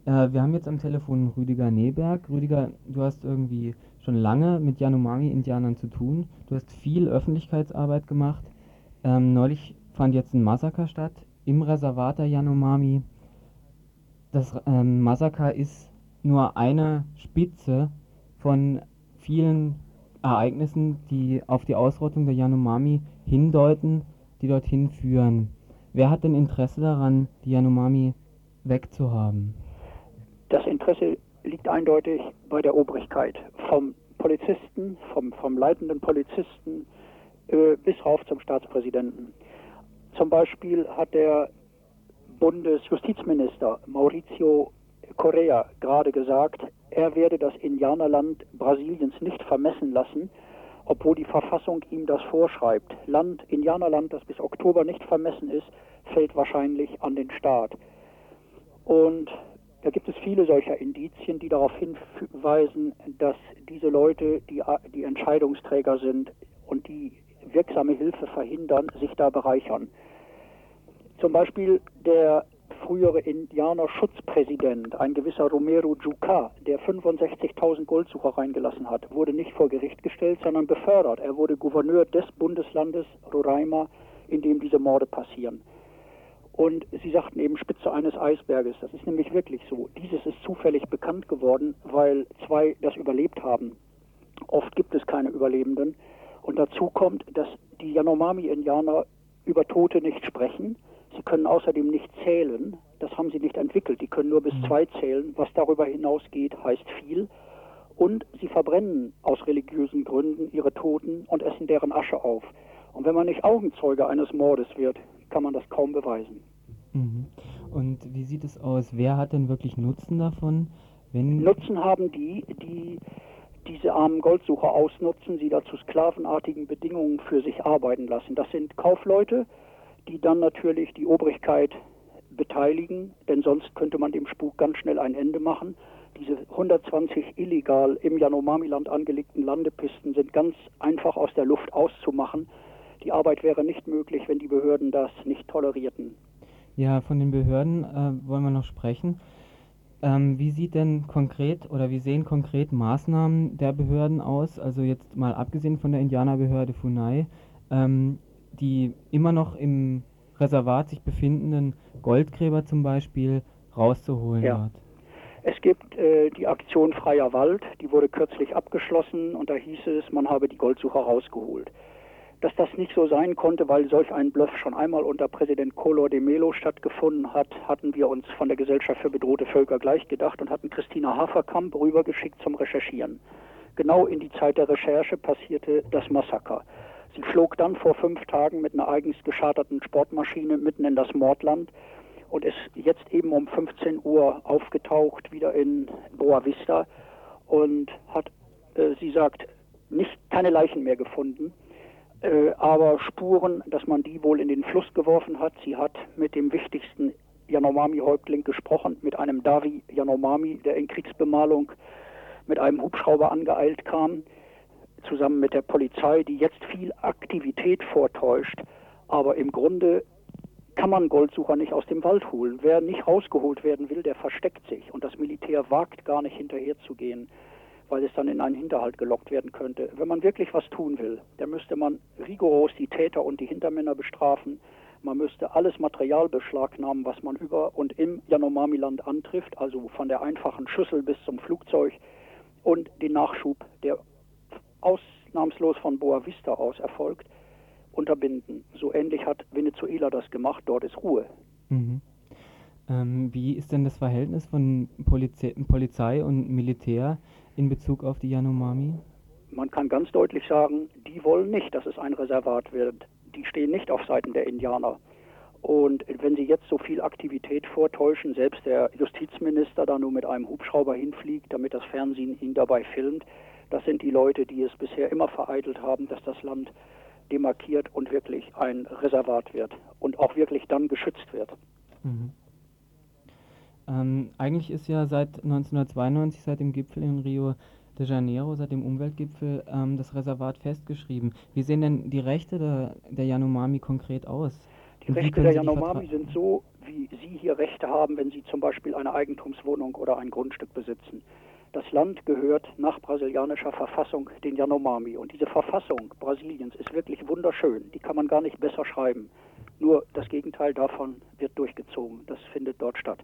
Wir haben jetzt am Telefon Rüdiger Neberg. Rüdiger, du hast irgendwie schon lange mit Yanomami-Indianern zu tun. Du hast viel Öffentlichkeitsarbeit gemacht. Neulich fand jetzt ein Massaker statt im Reservat der Yanomami. Das Massaker ist nur eine Spitze von vielen Ereignissen, die auf die Ausrottung der Yanomami hindeuten, die dorthin führen. Wer hat denn Interesse daran, die Yanomami wegzuhaben? Das Interesse liegt eindeutig bei der Obrigkeit, vom Polizisten, vom leitenden Polizisten bis rauf zum Staatspräsidenten. Zum Beispiel hat der Bundesjustizminister Mauricio Correa gerade gesagt, er werde das Indianerland Brasiliens nicht vermessen lassen, obwohl die Verfassung ihm das vorschreibt. Indianerland, das bis Oktober nicht vermessen ist, fällt wahrscheinlich an den Staat. Und da gibt es viele solcher Indizien, die darauf hinweisen, dass diese Leute, die Entscheidungsträger sind und die wirksame Hilfe verhindern, sich da bereichern. Zum Beispiel der frühere Indianerschutzpräsident, ein gewisser Romero Jucá, der 65.000 Goldsucher reingelassen hat, wurde nicht vor Gericht gestellt, sondern befördert. Er wurde Gouverneur des Bundeslandes Roraima, in dem diese Morde passieren. Und Sie sagten eben Spitze eines Eisberges. Das ist nämlich wirklich so. Dieses ist zufällig bekannt geworden, weil zwei das überlebt haben. Oft gibt es keine Überlebenden. Und dazu kommt, dass die Yanomami-Indianer über Tote nicht sprechen. Sie können außerdem nicht zählen. Das haben sie nicht entwickelt. Die können nur bis 2 zählen. Was darüber hinausgeht, heißt viel. Und sie verbrennen aus religiösen Gründen ihre Toten und essen deren Asche auf. Und wenn man nicht Augenzeuge eines Mordes wird, kann man das kaum beweisen. Mhm. Und wie sieht es aus? Wer hat denn wirklich Nutzen davon, wenn... Nutzen haben die diese armen Goldsucher ausnutzen, sie da zu sklavenartigen Bedingungen für sich arbeiten lassen. Das sind Kaufleute, die dann natürlich die Obrigkeit beteiligen, denn sonst könnte man dem Spuk ganz schnell ein Ende machen. Diese 120 illegal im Yanomami-Land angelegten Landepisten sind ganz einfach aus der Luft auszumachen. Die Arbeit wäre nicht möglich, wenn die Behörden das nicht tolerierten. Ja, von den Behörden wollen wir noch sprechen. Wie sieht denn konkret oder wie sehen konkret Maßnahmen der Behörden aus? Also jetzt mal abgesehen von der Indianerbehörde Funai, die immer noch im Reservat sich befindenden Goldgräber zum Beispiel rauszuholen Ja. dort. Es gibt die Aktion Freier Wald, die wurde kürzlich abgeschlossen und da hieß es, man habe die Goldsucher rausgeholt. Dass das nicht so sein konnte, weil solch ein Bluff schon einmal unter Präsident Collor de Mello stattgefunden hat, hatten wir uns von der Gesellschaft für bedrohte Völker gleich gedacht und hatten Christina Haferkamp rübergeschickt zum Recherchieren. Genau in die Zeit der Recherche passierte das Massaker. Sie flog dann vor 5 Tagen mit einer eigens gescharterten Sportmaschine mitten in das Mordland und ist jetzt eben um 15 Uhr aufgetaucht, wieder in Boa Vista und hat, sie sagt, keine Leichen mehr gefunden, aber Spuren, dass man die wohl in den Fluss geworfen hat. Sie hat mit dem wichtigsten Yanomami-Häuptling gesprochen, mit einem Davi Yanomami, der in Kriegsbemalung mit einem Hubschrauber angeeilt kam, zusammen mit der Polizei, die jetzt viel Aktivität vortäuscht, aber im Grunde kann man Goldsucher nicht aus dem Wald holen. Wer nicht rausgeholt werden will, der versteckt sich. Und das Militär wagt gar nicht hinterherzugehen, weil es dann in einen Hinterhalt gelockt werden könnte. Wenn man wirklich was tun will, dann müsste man rigoros die Täter und die Hintermänner bestrafen. Man müsste alles Material beschlagnahmen, was man über und im Yanomami-Land antrifft, also von der einfachen Schüssel bis zum Flugzeug und den Nachschub, der ausnahmslos von Boa Vista aus erfolgt, unterbinden. So ähnlich hat Venezuela das gemacht, dort ist Ruhe. Mhm. Wie ist denn das Verhältnis von Polizei und Militär in Bezug auf die Yanomami? Man kann ganz deutlich sagen, die wollen nicht, dass es ein Reservat wird. Die stehen nicht auf Seiten der Indianer. Und wenn sie jetzt so viel Aktivität vortäuschen, selbst der Justizminister da nur mit einem Hubschrauber hinfliegt, damit das Fernsehen ihn dabei filmt, das sind die Leute, die es bisher immer vereitelt haben, dass das Land demarkiert und wirklich ein Reservat wird und auch wirklich dann geschützt wird. Mhm. Eigentlich ist ja seit 1992, seit dem Gipfel in Rio de Janeiro, seit dem Umweltgipfel, das Reservat festgeschrieben. Wie sehen denn die Rechte der Yanomami konkret aus? Die Rechte der Yanomami sind so, wie Sie hier Rechte haben, wenn Sie zum Beispiel eine Eigentumswohnung oder ein Grundstück besitzen. Das Land gehört nach brasilianischer Verfassung den Yanomami. Und diese Verfassung Brasiliens ist wirklich wunderschön. Die kann man gar nicht besser schreiben. Nur das Gegenteil davon wird durchgezogen. Das findet dort statt.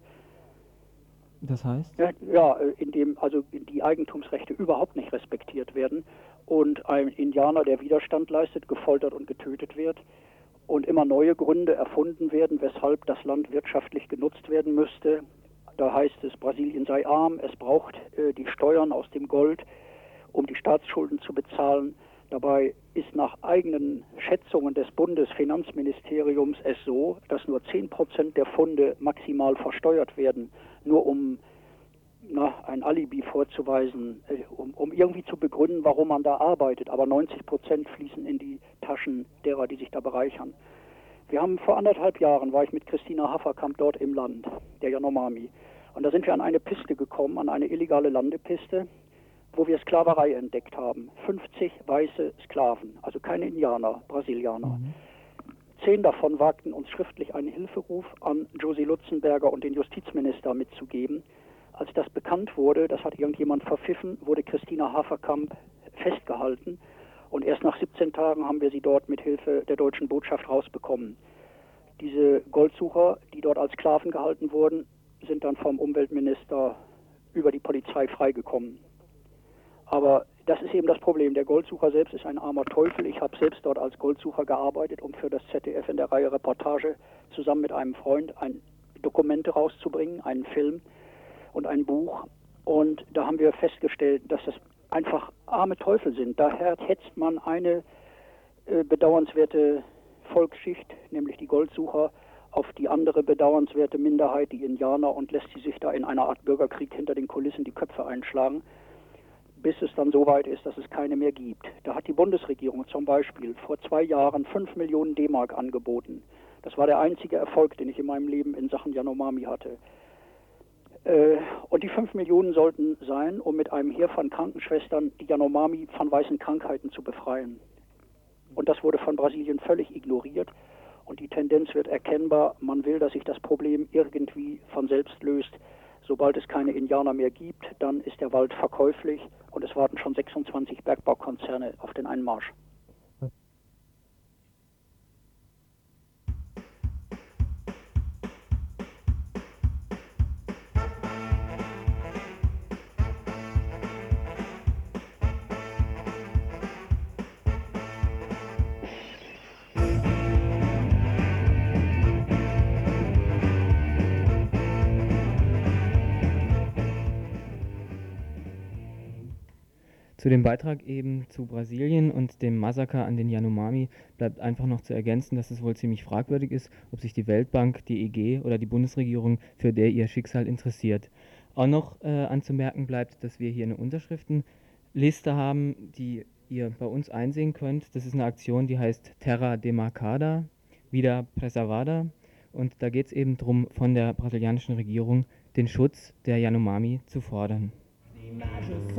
Das heißt? Ja, indem also die Eigentumsrechte überhaupt nicht respektiert werden und ein Indianer, der Widerstand leistet, gefoltert und getötet wird und immer neue Gründe erfunden werden, weshalb das Land wirtschaftlich genutzt werden müsste. Da heißt es, Brasilien sei arm, es braucht die Steuern aus dem Gold, um die Staatsschulden zu bezahlen. Dabei ist nach eigenen Schätzungen des Bundesfinanzministeriums es so, dass nur 10% der Funde maximal versteuert werden, nur um ein Alibi vorzuweisen, um irgendwie zu begründen, warum man da arbeitet. Aber 90% fließen in die Taschen derer, die sich da bereichern. Wir haben vor 1,5 Jahren, war ich mit Christina Haferkamp dort im Land, der Yanomami. Und da sind wir an eine Piste gekommen, an eine illegale Landepiste, wo wir Sklaverei entdeckt haben. 50 weiße Sklaven, also keine Indianer, Brasilianer. 10 davon wagten uns schriftlich einen Hilferuf an Josie Lutzenberger und den Justizminister mitzugeben. Als das bekannt wurde, das hat irgendjemand verpfiffen, wurde Christina Haferkamp festgehalten. Und erst nach 17 Tagen haben wir sie dort mit Hilfe der deutschen Botschaft rausbekommen. Diese Goldsucher, die dort als Sklaven gehalten wurden, sind dann vom Umweltminister über die Polizei freigekommen. Aber das ist eben das Problem. Der Goldsucher selbst ist ein armer Teufel. Ich habe selbst dort als Goldsucher gearbeitet, um für das ZDF in der Reihe Reportage zusammen mit einem Freund Dokumente rauszubringen, einen Film und ein Buch. Und da haben wir festgestellt, dass das einfach arme Teufel sind. Daher hetzt man eine bedauernswerte Volksschicht, nämlich die Goldsucher, auf die andere bedauernswerte Minderheit, die Indianer, und lässt sie sich da in einer Art Bürgerkrieg hinter den Kulissen die Köpfe einschlagen, bis es dann so weit ist, dass es keine mehr gibt. Da hat die Bundesregierung zum Beispiel vor 2 Jahren 5 Millionen D-Mark angeboten. Das war der einzige Erfolg, den ich in meinem Leben in Sachen Yanomami hatte. Und die 5 Millionen sollten sein, um mit einem Heer von Krankenschwestern die Yanomami von weißen Krankheiten zu befreien. Und das wurde von Brasilien völlig ignoriert. Und die Tendenz wird erkennbar, man will, dass sich das Problem irgendwie von selbst löst. Sobald es keine Indianer mehr gibt, dann ist der Wald verkäuflich und es warten schon 26 Bergbaukonzerne auf den Einmarsch. Zu dem Beitrag eben zu Brasilien und dem Massaker an den Yanomami bleibt einfach noch zu ergänzen, dass es wohl ziemlich fragwürdig ist, ob sich die Weltbank, die EG oder die Bundesregierung für ihr Schicksal interessiert. Auch noch anzumerken bleibt, dass wir hier eine Unterschriftenliste haben, die ihr bei uns einsehen könnt. Das ist eine Aktion, die heißt Terra Demarcada, Vida Preservada. Und da geht es eben darum, von der brasilianischen Regierung den Schutz der Yanomami zu fordern.